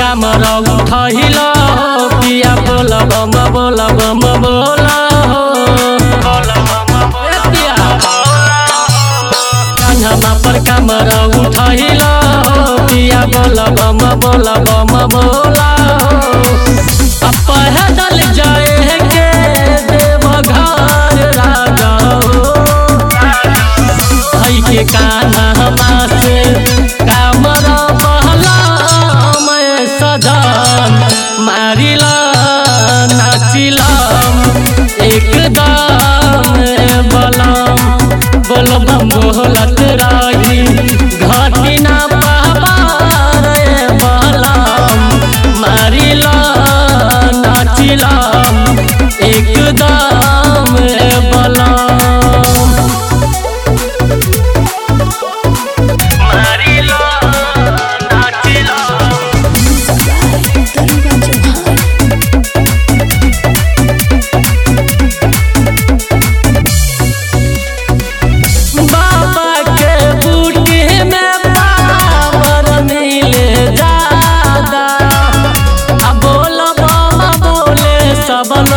कामरा उठहिला पिया बोला बम बोला बम बोला कान्हा पर कामरा उठहिला पिया बोला बम बोला बम बोला पैदल जाए के देवघर राजा हई के कान्हा से कामरा बहला मैं सजन मारिला नाचिला एकदम बलम बोलबम बोलत रही घाटी ना पाबार बलम मारिला नाचिला एकदम बलम सब